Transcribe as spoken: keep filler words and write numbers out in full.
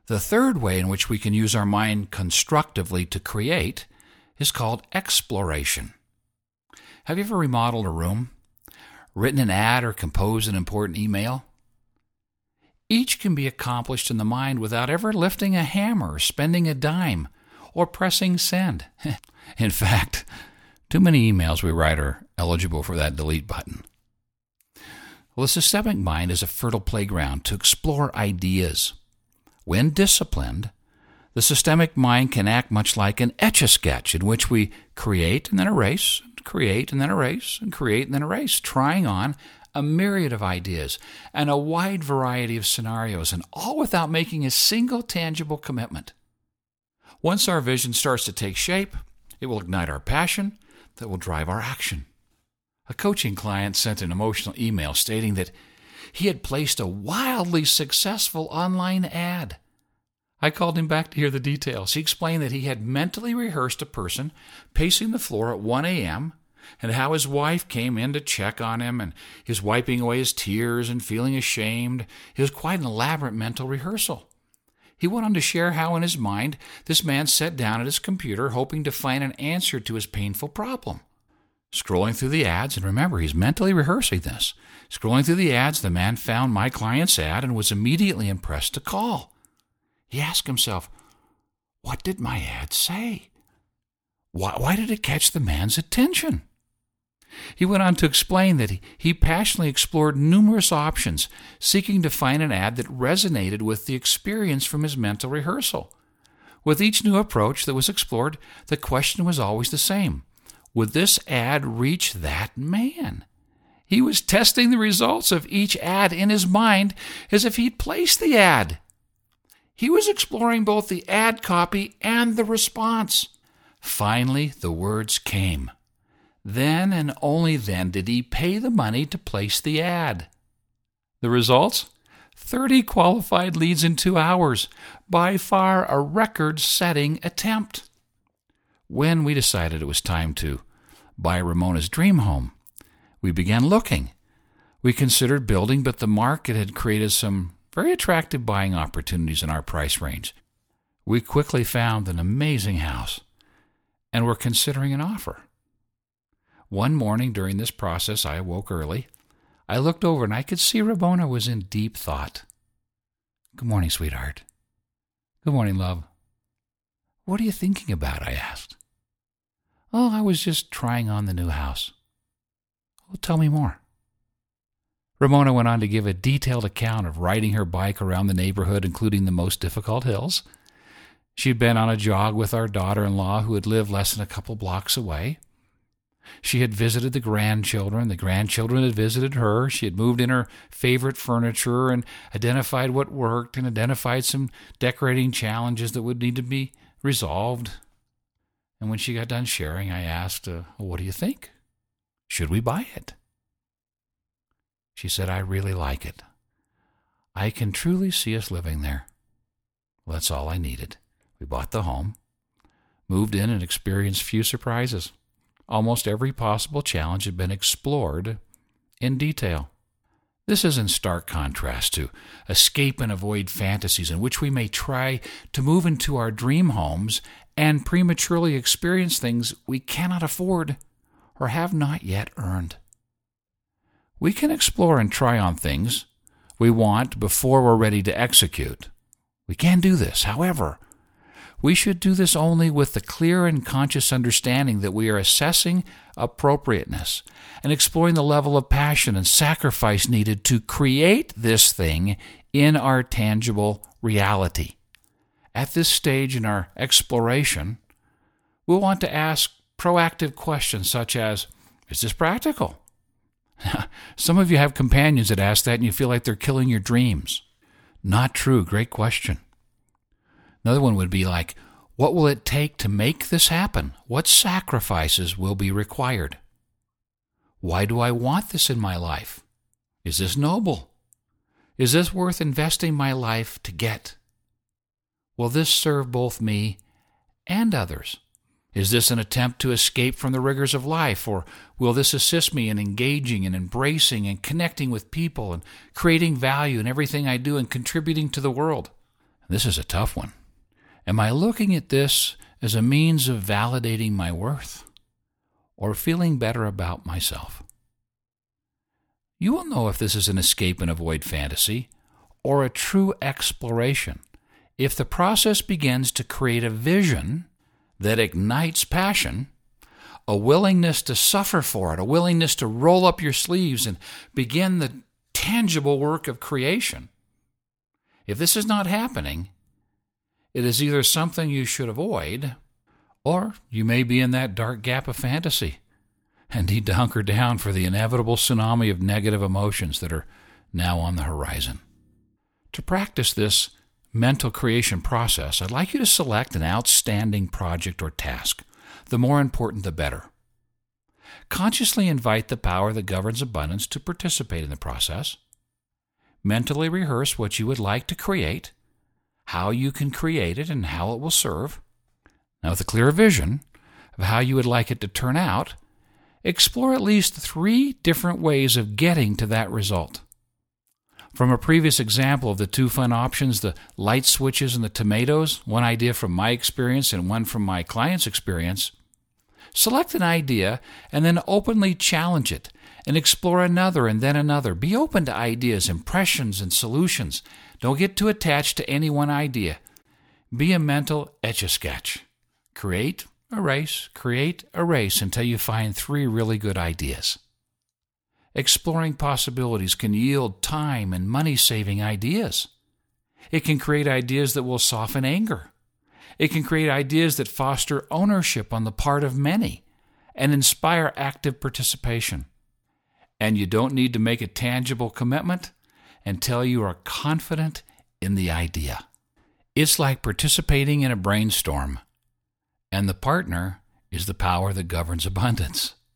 The third way in which we can use our mind constructively to create is called exploration. Have you ever remodeled a room, written an ad, or composed an important email? Each can be accomplished in the mind without ever lifting a hammer, or spending a dime, or pressing send. In fact, too many emails we write are eligible for that delete button. Well, the systemic mind is a fertile playground to explore ideas. When disciplined, the systemic mind can act much like an Etch-a-Sketch in which we create and then erase, create and then erase, and create and then erase, trying on a myriad of ideas and a wide variety of scenarios, and all without making a single tangible commitment. Once our vision starts to take shape, it will ignite our passion that will drive our action. A coaching client sent an emotional email stating that he had placed a wildly successful online ad. I called him back to hear the details. He explained that he had mentally rehearsed a person pacing the floor at one a.m. and how his wife came in to check on him, and he was wiping away his tears and feeling ashamed. It was quite an elaborate mental rehearsal. He went on to share how in his mind this man sat down at his computer hoping to find an answer to his painful problem. Scrolling through the ads, and remember, he's mentally rehearsing this. Scrolling through the ads, the man found my client's ad and was immediately impressed to call. He asked himself, what did my ad say? Why, why did it catch the man's attention? He went on to explain that he, he passionately explored numerous options, seeking to find an ad that resonated with the experience from his mental rehearsal. With each new approach that was explored, the question was always the same. Would this ad reach that man? He was testing the results of each ad in his mind as if he'd placed the ad. He was exploring both the ad copy and the response. Finally, the words came. Then and only then did he pay the money to place the ad. The results? thirty qualified leads in two hours, by far a record-setting attempt. When we decided it was time to buy Ramona's dream home, we began looking. We considered building, but the market had created some very attractive buying opportunities in our price range. We quickly found an amazing house and were considering an offer. One morning during this process, I awoke early. I looked over and I could see Ramona was in deep thought. Good morning, sweetheart. Good morning, love. What are you thinking about? I asked. Oh, I was just trying on the new house. Well, tell me more. Ramona went on to give a detailed account of riding her bike around the neighborhood, including the most difficult hills. She'd been on a jog with our daughter-in-law, who had lived less than a couple blocks away. She had visited the grandchildren. The grandchildren had visited her. She had moved in her favorite furniture and identified what worked and identified some decorating challenges that would need to be resolved. And when she got done sharing, I asked, uh, well, what do you think? Should we buy it? She said, I really like it. I can truly see us living there. Well, that's all I needed. We bought the home, moved in, and experienced few surprises. Almost every possible challenge had been explored in detail. This is in stark contrast to escape and avoid fantasies in which we may try to move into our dream homes and prematurely experience things we cannot afford or have not yet earned. We can explore and try on things we want before we're ready to execute. We can do this. However, we should do this only with the clear and conscious understanding that we are assessing appropriateness and exploring the level of passion and sacrifice needed to create this thing in our tangible reality. At this stage in our exploration, we'll want to ask proactive questions such as, is this practical? Some of you have companions that ask that and you feel like they're killing your dreams. Not true. Great question. Another one would be like, what will it take to make this happen? What sacrifices will be required? Why do I want this in my life? Is this noble? Is this worth investing my life to get? Will this serve both me and others? Is this an attempt to escape from the rigors of life, or will this assist me in engaging and embracing and connecting with people and creating value in everything I do and contributing to the world? This is a tough one. Am I looking at this as a means of validating my worth or feeling better about myself? You will know if this is an escape and avoid fantasy or a true exploration if the process begins to create a vision that ignites passion, a willingness to suffer for it, a willingness to roll up your sleeves and begin the tangible work of creation. If this is not happening, it is either something you should avoid, or you may be in that dark gap of fantasy and need to hunker down for the inevitable tsunami of negative emotions that are now on the horizon. To practice this mental creation process, I'd like you to select an outstanding project or task. The more important, the better. Consciously invite the power that governs abundance to participate in the process. Mentally rehearse what you would like to create, how you can create it, and how it will serve. Now, with a clear vision of how you would like it to turn out, explore at least three different ways of getting to that result. From a previous example of the two fun options, the light switches and the tomatoes, one idea from my experience and one from my client's experience, select an idea and then openly challenge it and explore another and then another. Be open to ideas, impressions, and solutions. Don't get too attached to any one idea. Be a mental etch-a-sketch. Create, erase, create, erase until you find three really good ideas. Exploring possibilities can yield time and money-saving ideas. It can create ideas that will soften anger. It can create ideas that foster ownership on the part of many and inspire active participation. And you don't need to make a tangible commitment until you are confident in the idea. It's like participating in a brainstorm, and the partner is the power that governs abundance.